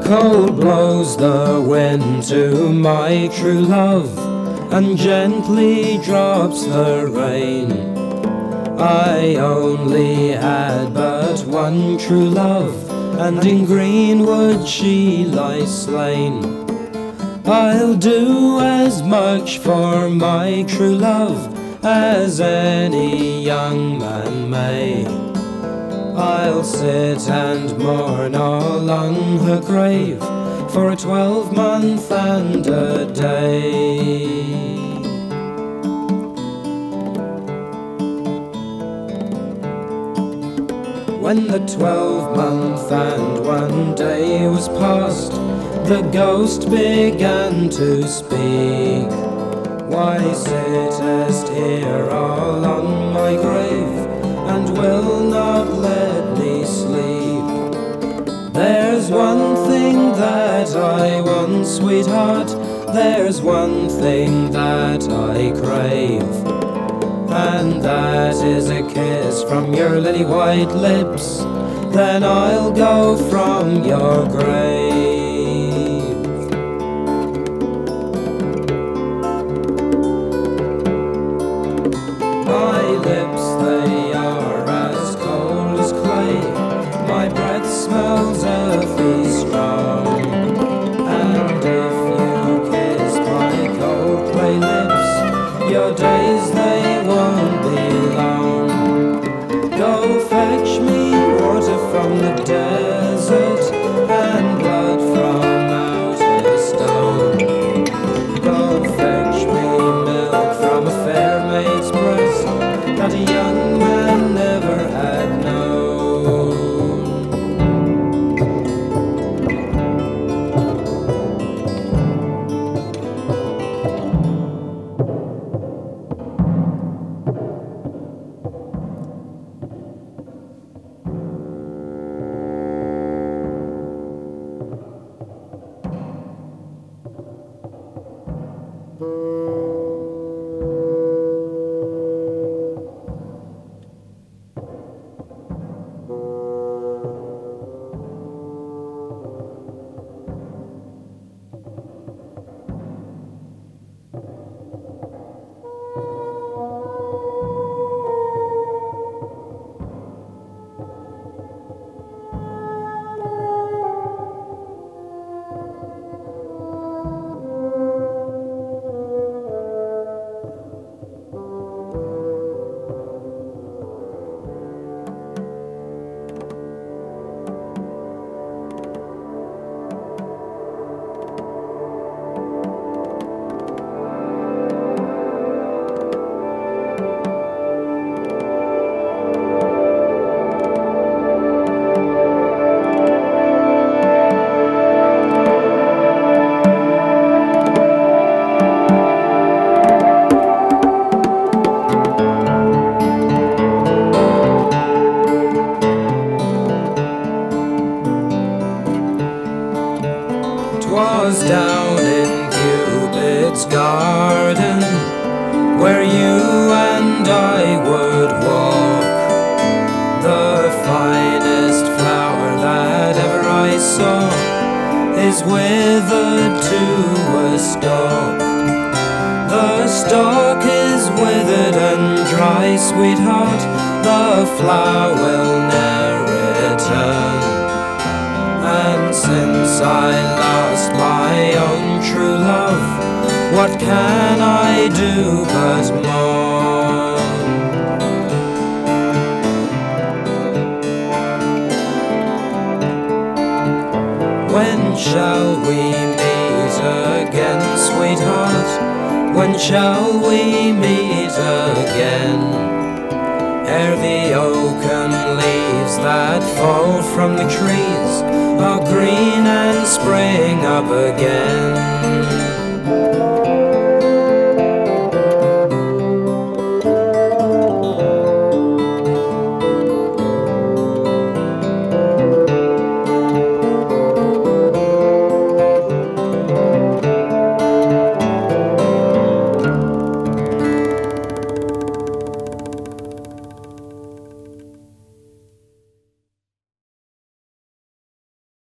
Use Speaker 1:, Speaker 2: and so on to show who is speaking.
Speaker 1: Cold blows the wind to my true love, and gently drops the rain. I only had but one true love, and in Greenwood she lies slain. I'll do as much for my true love as any young man may. I'll sit and mourn along her grave for a 12-month and a day. When the 12-month and 1 day was past, the ghost began to speak. Why sittest here all on my grave, and will not let me sleep? There's one thing that I want, sweetheart, there's one thing that I crave, and that is a kiss from your lily white lips, then I'll go from your grave. My lips, they are as cold as clay, my breath smells earthy strong, and if you kiss my cold clay lips, your days they won't be long. Go fetch me water from the desert, and blood from out of stone. Go fetch me milk from a fair maid's breast that a young man never had known. Was down in Cupid's garden, where you and I would walk. The finest flower that ever I saw is withered to a stalk. The stalk is withered and dry, sweetheart, the flower will ne'er return. And since I lost my own true love, what can I do but mourn? When shall we meet again, sweetheart? When shall we meet again? Ere the oaken leaves that fall from the trees are green and spring up again.